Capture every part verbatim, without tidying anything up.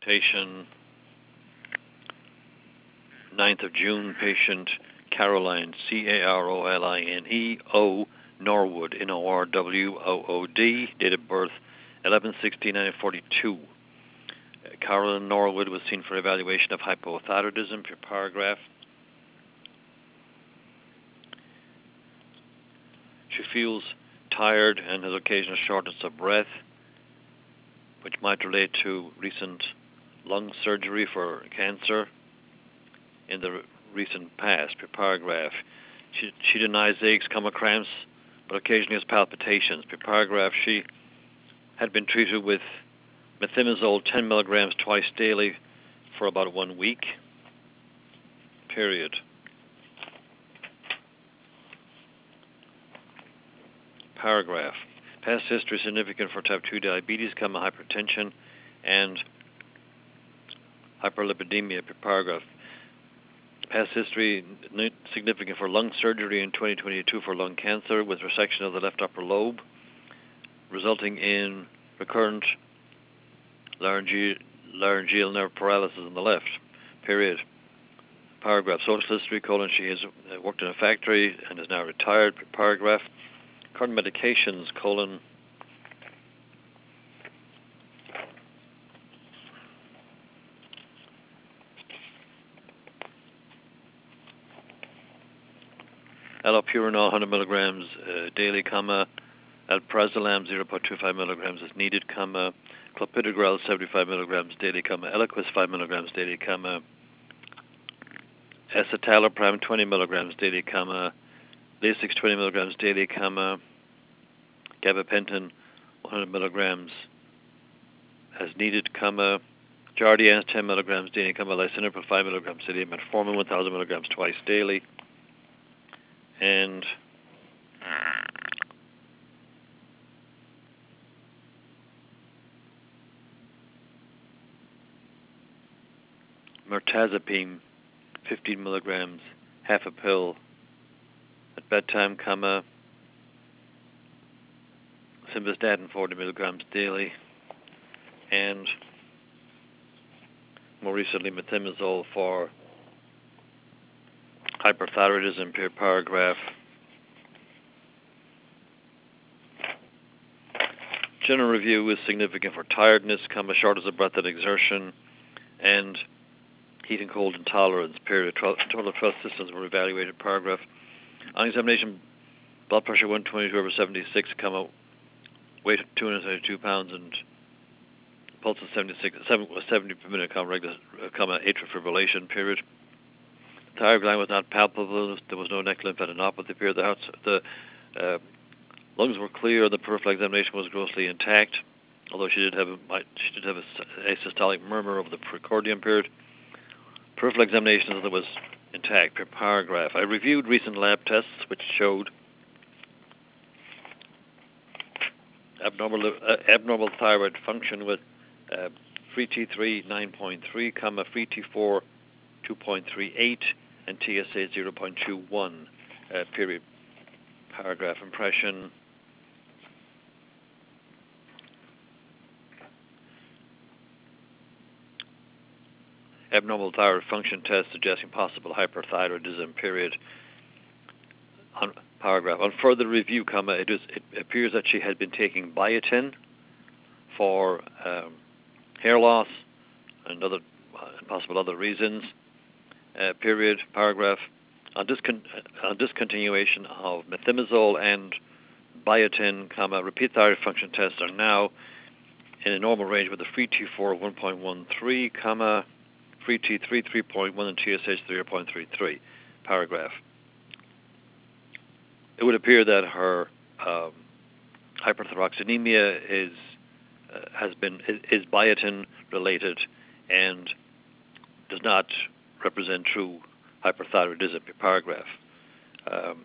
dictation, ninth of June, patient Caroline, C A R O L I N E, O, Norwood, N O R W O O D, date of birth eleven sixteen nineteen forty-two. Uh, Carolyn Norwood was seen for evaluation of hypothyroidism, per paragraph. She feels tired and has occasional shortness of breath, which might relate to recent lung surgery for cancer in the recent past, per paragraph. She, she denies aches, comma, cramps, but occasionally has palpitations. Per paragraph, she had been treated with methimazole ten milligrams twice daily for about one week, period. Paragraph. Past history significant for type two diabetes, comma, hypertension, and hyperlipidemia, per paragraph. Past history significant for lung surgery in twenty twenty-two for lung cancer with resection of the left upper lobe, resulting in recurrent laryngeal, laryngeal nerve paralysis in the left, period. Paragraph. Social history, colon, she has worked in a factory and is now retired, per paragraph. Current medications, colon, allopurinol one hundred milligrams uh, daily, comma, alprazolam zero point two five milligrams as needed, comma, clopidogrel seventy-five milligrams daily, comma, Eliquis five milligrams daily, comma, escitalopram twenty milligrams daily, comma, Lasix twenty milligrams daily, comma, gabapentin one hundred milligrams as needed, comma, Jardiance ten milligrams daily, comma, lisinopril five milligrams daily, metformin one thousand milligrams twice daily, and mirtazapine fifteen milligrams, half a pill at bedtime, comma, simvastatin forty milligrams daily, and more recently methimazole for hyperthyroidism, per paragraph. General review is significant for tiredness, comma, shortness of breath and exertion, and heat and cold intolerance, period. Total of twelve systems were evaluated, paragraph. On examination, blood pressure one twenty-two over seventy-six, comma, weight two hundred thirty-two pounds, and pulse of seventy-six, seventy per minute, comma, regular, comma, atrial fibrillation, period. The thyroid gland was not palpable. There was no neck lymphadenopathy, period. The, heart, the uh, lungs were clear. The peripheral examination was grossly intact, although she did have a, she did have a, a systolic murmur over the precordium, period. Peripheral examination that was intact, per paragraph. I reviewed recent lab tests which showed abnormal uh, abnormal thyroid function with uh, free T three nine point three, comma, free T four two point three eight, and T S H zero point two one, uh, period. Paragraph. Impression. Abnormal thyroid function test suggesting possible hyperthyroidism, period. On paragraph. On further review, comma, it, is, it appears that she had been taking biotin for um, hair loss and other uh, possible other reasons, uh, period. Paragraph. On, discon- on discontinuation of methimazole and biotin, comma, repeat thyroid function tests are now in a normal range with a free T four of one point one three, comma, free T three three point one, and T S H zero point three three. Paragraph. It would appear that her um, hyperthyroxanemia is uh, has been is, is biotin related and does not represent true hyperthyroidism, paragraph. Um,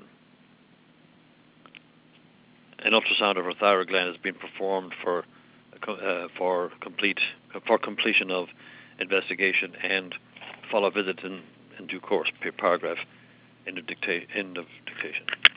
an ultrasound of her thyroid gland has been performed for uh, for complete for completion of investigation and follow-up visit in, in due course, paragraph. End of dicta- end of dictation.